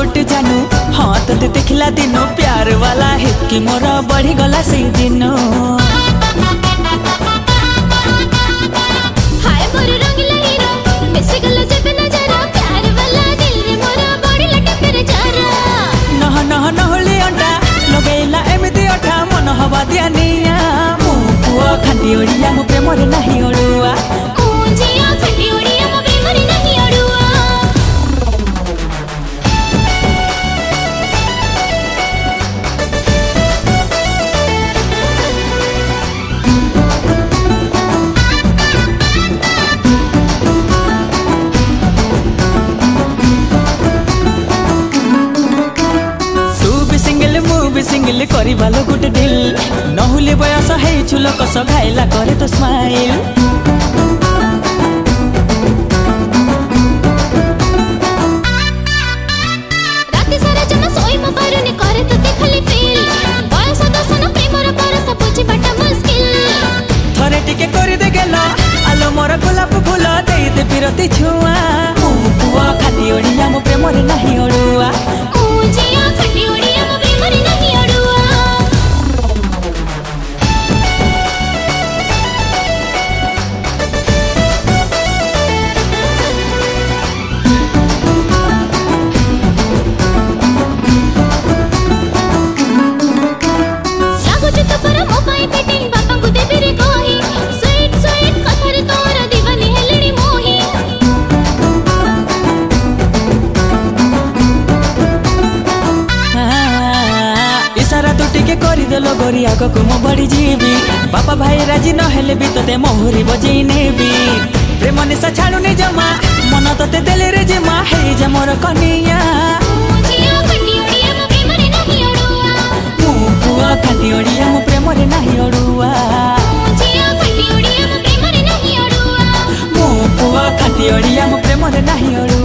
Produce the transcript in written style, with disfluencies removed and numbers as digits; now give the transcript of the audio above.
गोटे जानू हाँ तते देखला दिन प्यार वाला है कि मोर बढ़ी गला से दिन नह नह नहली अंडा लगेला एमती अठा मन हवा दिया निया मु पुआ खांटी ओडिया मो प्रेम रे नाही ओडुआ सिंगल करी बालो गुटे दिल नहुले बयस है छुल कस घायला करे तो स्माइल राती सारा जमा सोई म पारुनी करे तो देखली फील बयस दसन प्रेमर परस बुझी बाटा मुश्किल थरे टिके करी दे गेलो आलो मोर गोलाप फूल दे दे बिरती छुआ पुआ खाटी ओडिया मो प्रेम रे नाही ओडुआ जिया खाटी ओडिया मो प्रेम रे नाही ओडुआ देलो गोरी आगो को मो बड़ी जीवी बापा भाई राजी न हेले भी तते मोहरी बजेई नेबी प्रेम निशा छाड़ू नि जमा मन तते देले रे जमा हे जे मोर कनिया जिया खाटी ओडिया मो प्रेम रे नाही ओडुआ मु पुआ खाटी ओडिया मो प्रेम रे नाही ओडुआ जिया खाटी ओडिया मो प्रेम रे नाही ओडुआ मु पुआ खाटी ओडिया मो प्रेम रे नाही ओडुआ।